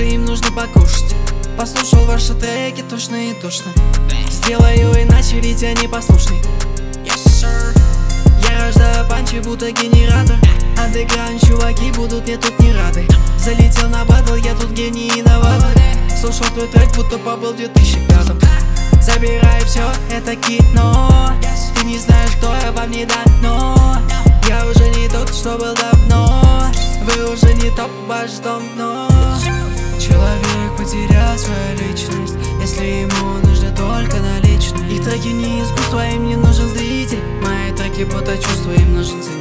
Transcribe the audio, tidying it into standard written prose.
Также им нужно покушать. Послушал ваши треки точно и точно. Сделаю иначе, ведь они послушны. Я рождаю панчи, будто генератор. Андеграунд чуваки будут мне тут не рады. Залетел на батл, я тут гений и инноватор. Слушал твой трек, будто побыл в 2005-м. Забирай все, это кино. Ты не знаешь, кто я, вам не дано. Я уже не тот, что был давно. Вы уже не топ, ваш дом, но человек потерял свою личность, если ему нужно только наличные. Их треки не искусство, им не нужен зритель. Мои треки будто чувства, им нужен зритель.